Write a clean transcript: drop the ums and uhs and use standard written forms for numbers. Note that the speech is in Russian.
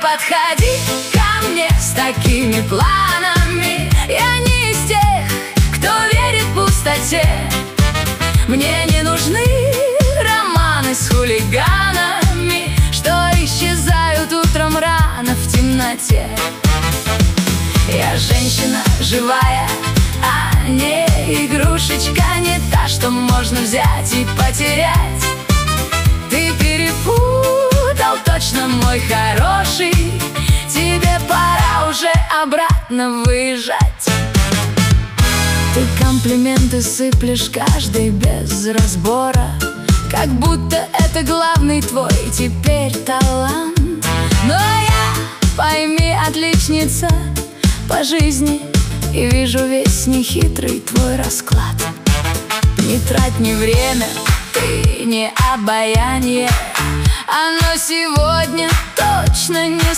подходи ко мне с такими планами. Я не из тех, кто верит пустоте. Мне не нужны романы с хулиганами, что исчезают утром рано в темноте. Я женщина живая, а не игрушечка, не та, что можно взять и потерять. Ты перепутал точно, мой хороший, тебе пора уже обратно выезжать. Ты комплименты сыплешь каждый без разбора, как будто это главный твой теперь талант. Но я, пойми, отличница по жизни, и вижу весь нехитрый твой расклад. Не трать ни время, ты не обаяние, оно сегодня точно не